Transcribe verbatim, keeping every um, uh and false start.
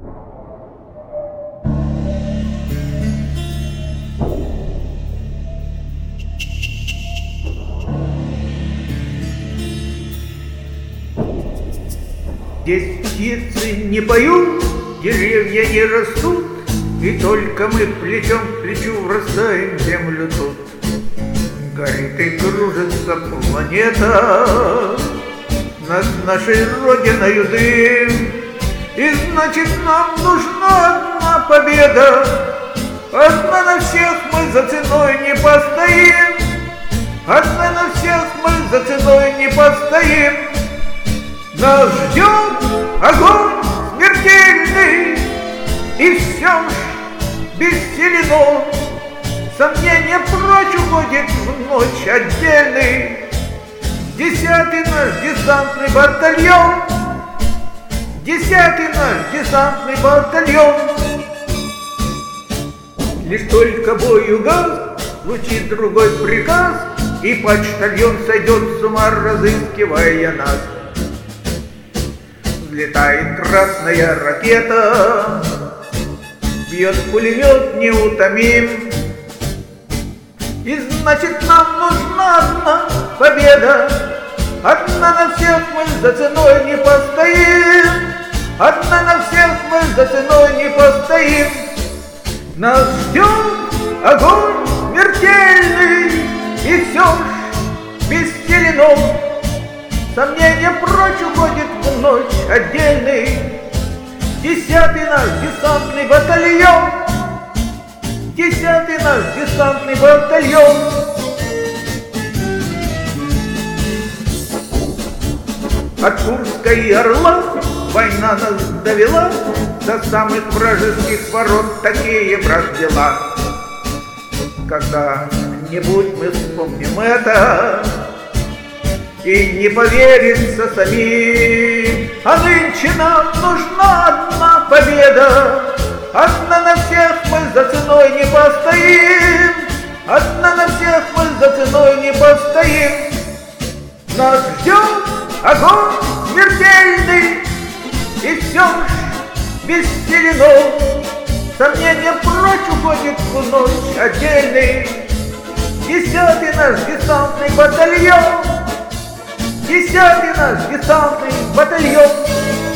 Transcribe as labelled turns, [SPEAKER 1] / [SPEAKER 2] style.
[SPEAKER 1] Здесь птицы не поют, деревья не растут, и только мы плечом к плечу врастаем в землю тут. Горит и кружится планета над нашей родиною дым, и значит нам нужна одна победа. Одна на всех мы за ценой не постоим, одна на всех мы за ценой не постоим. Нас ждет огонь смертельный, и все ж бессилен он. Сомнение прочь уходит в ночь отдельный. Десятый наш десантный батальон, десятый наш десантный батальон. Лишь только бой угас, звучит другой приказ, и почтальон сойдет с ума, разыскивая нас. Взлетает красная ракета, бьет пулемет неутомим, и значит нам нужна одна победа. Одна на всех мы за ценой не постоим, одна на всех мы за ценой не постоим. Нас ждет огонь смертельный, и все ж бессилен он. Сомнение прочь уходит в ночь отдельный. Десятый наш десантный батальон, десятый наш десантный батальон. От Курска и Орла война нас довела до самых вражеских ворот, такие, брат, дела. Когда-нибудь мы вспомним это, и не поверится самим. А нынче нам нужна одна победа. Одна на всех мы за ценой не постоим, одна на всех мы за ценой не постоим. Нас ждет огонь смертельный, и все ж бессилен он. Сомнение прочь уходит в ночь отдельный. Десятый наш десантный батальон, десятый наш десантный батальон.